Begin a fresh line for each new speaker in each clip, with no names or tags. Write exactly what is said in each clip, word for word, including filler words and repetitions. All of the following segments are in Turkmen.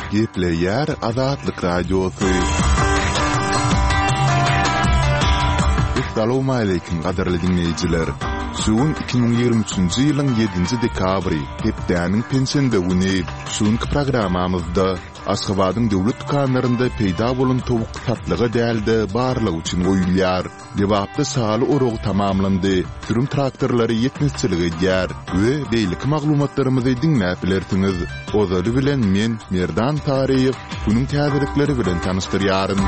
Gepleyer Azatlyk Radiosu. Assalamu alaykum gaderli dinleyijiler. Şuun iki bin ýygrimi üçinji ýylyň ýedinji dekabry, hepdäniň pensiýende güni. Şuňky programamyzda Aşgabatyň döwlet dukanlarynda peýda bolan towuk satlygy däldi barlygy üçin goýulýar. Dewapda saly orogy tamamlandy. Sürüm traktorlary ýetmişçiligi ýer we beýlik maglumatlarymyzy diňläp bilersiňiz. Ozaly bilen men Merdan Taryýew bunyň täzelikleri bilen tanystyryaryn.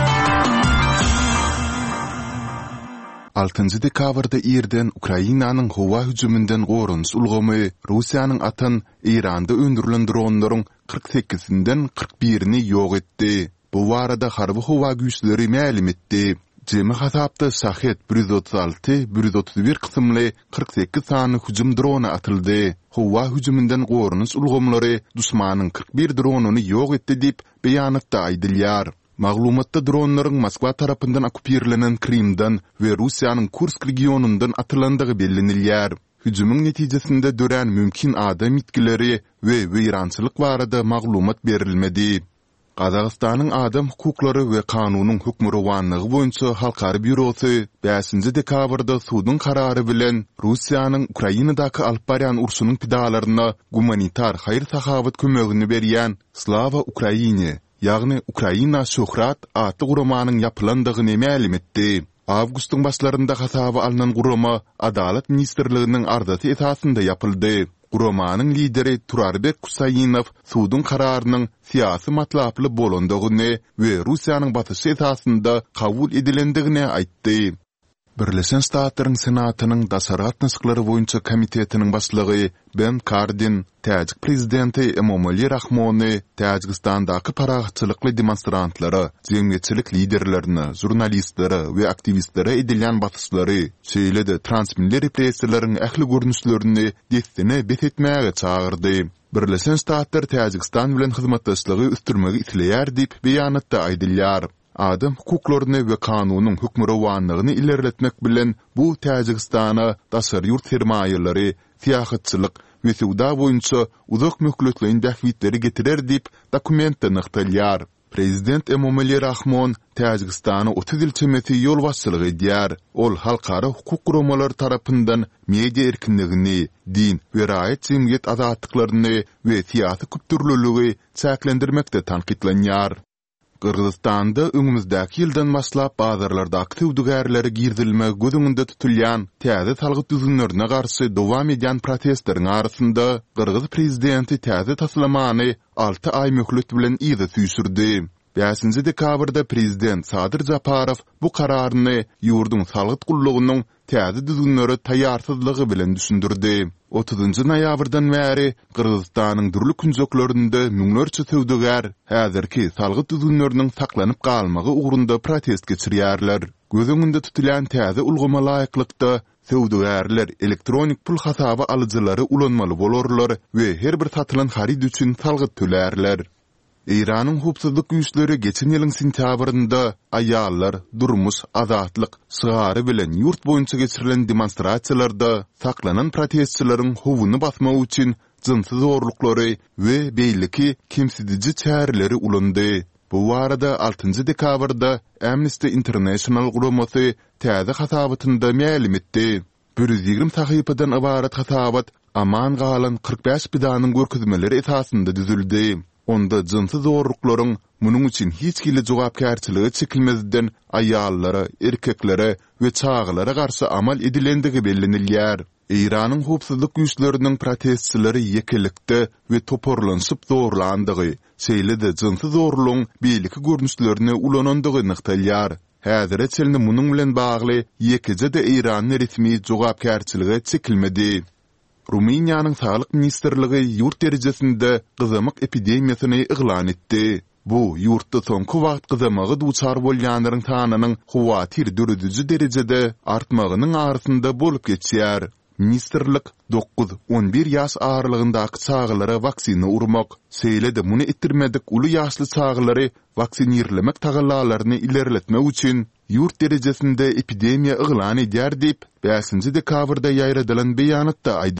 altıncı dekabrda ýerden Ukrainanyň howa hüjümünden gorunç ulgamy, Russiýanyň atan Iranda öndürilen dronlaryň kırk sekkizinden kırk birini ýok etdi. Bu barada harby howa güýçleri mälim etdi. Jemi hasapda Shahed bir yüz otuz alty bir yüz otuz bir kysymly kırk sekiz sany hüjüm drony atyldy. Howa hüjümünden gorunç ulgamlary duşmanyň kırk bir dronuny ýok etdi diýip beýanatda aýdylýar. Maglumatda dronlaryň Moskwa tarapyndan okupirlenen Krimden we Russiýanyň Kursk regionundan atylandygy bellenilýär. Hüjümüň netijesinde dören mümkin adam itkileri we weýrançylyk barada maglumat berilmedi. Gazagystanyň adam hukuklary we kanunyň hukmurawanlygy boýunça halkary bürosy beşinji dekabrda sudyň karary bilen Russiýanyň Ukrainadaky alyp barýan urşunyň pidalaryna gumanitar haýır sahabat kömegini berýän Slava Ukraine, ýagny Ukraina şöhrat atly guramanyň ýapylandygyny mälim etdi. Awgustyň başlarynda hasaby alynan gurama Adalet ministrliginiň ardaty esasynda ýapyldy. Guramanyň lideri Turarbek Kusayinow sudyň kararynyň siýasy matlaply bolandygyny we Russiýanyň batyşy esasynda kabul edilendigini aýtdy. Birleşen Ştatlaryň Senatynyň daşarat nasyklary boýunça komitetiniň başlygy Ben Cardin, Täjik prezidenti Emomali Rahmony, Täjikistandaky paragatçylykly demonstrantlara, jemgyýetçilik liderlerini, jurnalistleri we aktivistlere edilen batyşlary, şeýle-de transmilli repressiýalaryň ähli görnüşlerini destine bet etmäge çağırdy. Birleşen Ştatlar Täjikistan bilen hyzmatdaşlygy üstürmegi isleýär diýip beýanatda aýdylýar. Adam hukuklaryny we kanunyň hukmurawanlygyny ilerletmek bilen bu Täjikistana daşary ýurt sermaýelary, siýasatçylyk we sowda boýunça uzak möhletleýin dähwitleri getirer diýip dokumentde nykdylýar. Prezident Emomali Rahmon Täjikistana otuz ýyl çemeti ýol başçylygy edýär. Ol halkara hukuk guramalary tarapyndan media erkinligini, din we raýat jemgyýet azatlyklaryny we siýasy küpdürlüligi çäklendirmekde tanqidlenýär. Kırgızstanda öňümüzdäki ýyldan başlap bazarlarda aktyw dügärleri girdilme gözüňinde tutulýan täze salgyt düzünlerine garşy dowam edýän protestleriň arasynda Kırgız prezidenti täze taslamany alty ay möhlet bilen ýygy süýsürdi. beşinji dekabrda prezident Sadyr Japarow bu kararyny ýurduň salgyt gullugynyň täze düzünleri taýýarsyzlygy bilen düşündirdi. otuzunji noýabrdan bäri Kırgızstanyň durly künjeklerinde müňlerçe töwdügär häzirki salgyt düzünleriniň saklanyp galmagy ugrunda protest geçirýärler. Gözüňinde tutulýan täze ulgama laýyklykda töwdügärler elektronik pul hasaby alyjylary ulanmaly bolarlar we her bir satylan harid üçin salgyt tölerler. Iranyň hukuk güýçleri geçen ýylyň sentýabrynda aýallar, durmuş, azatlyk, şygary bilen ýurt boýunça geçirilen demonstrasiýalarda saklanan protestçilaryň howyny basmak üçin jynsy zorluklary we beýleki kimsidici çäreleri ulandy. Bu barada altıncı dekabrda Amnesty International guramasy täze hasabatynda mälim etdi. bir yüz ýygrimi sahypadan ibarat hasabat aman galan kırk beş bidanyň görkezmeleri esasynda düzüldi. Onda jynsy zorluklaryň munyň üçin hiç kile jogapkärçiligi çekilmezden aýallara, erkeklere we çağlara garşy amal edilendigi bellenilýär. Iranyň hukuk güýçleriniň protestçileri ýekelikde we toporlanşyp zorlandygy, şeýle-de jynsy zorlugyň beýleki görnüşlerini ulanandygy nykdylýar. Häzir çelni munyň bilen bagly ýekije-de Iranyň resmi jogapkärçiligi çekilmedi. Ruminiýanyň Saglyk ministrligi ýurt derejesinde gyzamyk epidemiýasyny iglan etdi. Bu ýurtda soňky wagt gyzamagy duçar bolýanlaryň sanynyň howatir dörediji derejede artmagynyň arasynda bolup geçýär. Ministrlik dokuz on bir ýaş aralygyndaky çağlara waksina urmak, şeýle-de muny etdirmedik uly ýaşly çağlary vaksinirlemek tagallalaryny ilerletmek üçin ýurt derejesinde epidemiýa iglan edýär diýip beşinji dekabrda ýaýradylan beýanatda